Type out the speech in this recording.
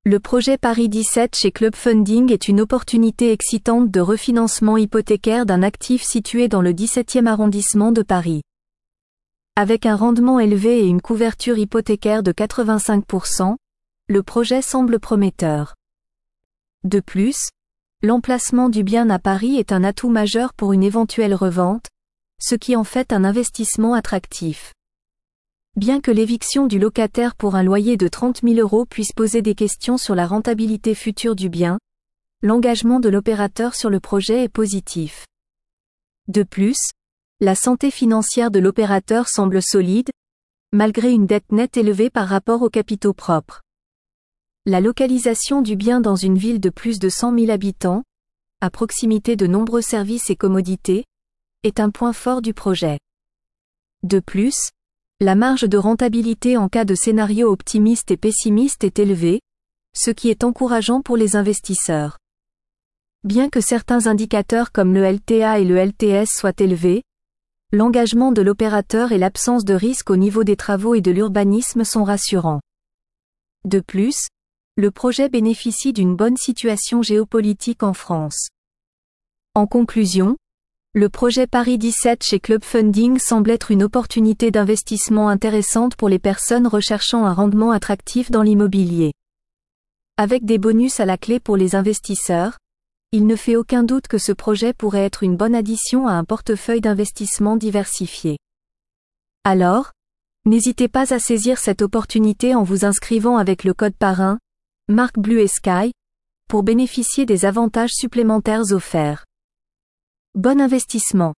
Le projet Paris 17 chez Club Funding est une opportunité excitante de refinancement hypothécaire d'un actif situé dans le 17e arrondissement de Paris. Avec un rendement élevé et une couverture hypothécaire de 85%, le projet semble prometteur. De plus, l'emplacement du bien à Paris est un atout majeur pour une éventuelle revente, ce qui en fait un investissement attractif. Bien que l'éviction du locataire pour un loyer de 30 000 € puisse poser des questions sur la rentabilité future du bien, l'engagement de l'opérateur sur le projet est positif. De plus, la santé financière de l'opérateur semble solide, malgré une dette nette élevée par rapport aux capitaux propres. La localisation du bien dans une ville de plus de 100 000 habitants, à proximité de nombreux services et commodités, est un point fort du projet. De plus, la marge de rentabilité en cas de scénario optimiste et pessimiste est élevée, ce qui est encourageant pour les investisseurs. Bien que certains indicateurs comme le LTA et le LTS soient élevés, l'engagement de l'opérateur et l'absence de risque au niveau des travaux et de l'urbanisme sont rassurants. De plus, le projet bénéficie d'une bonne situation géopolitique en France. En conclusion, le projet Paris 17 chez Club Funding semble être une opportunité d'investissement intéressante pour les personnes recherchant un rendement attractif dans l'immobilier. Avec des bonus à la clé pour les investisseurs, il ne fait aucun doute que ce projet pourrait être une bonne addition à un portefeuille d'investissement diversifié. Alors, n'hésitez pas à saisir cette opportunité en vous inscrivant avec le code parrain, marque Blue Sky, pour bénéficier des avantages supplémentaires offerts. Bon investissement.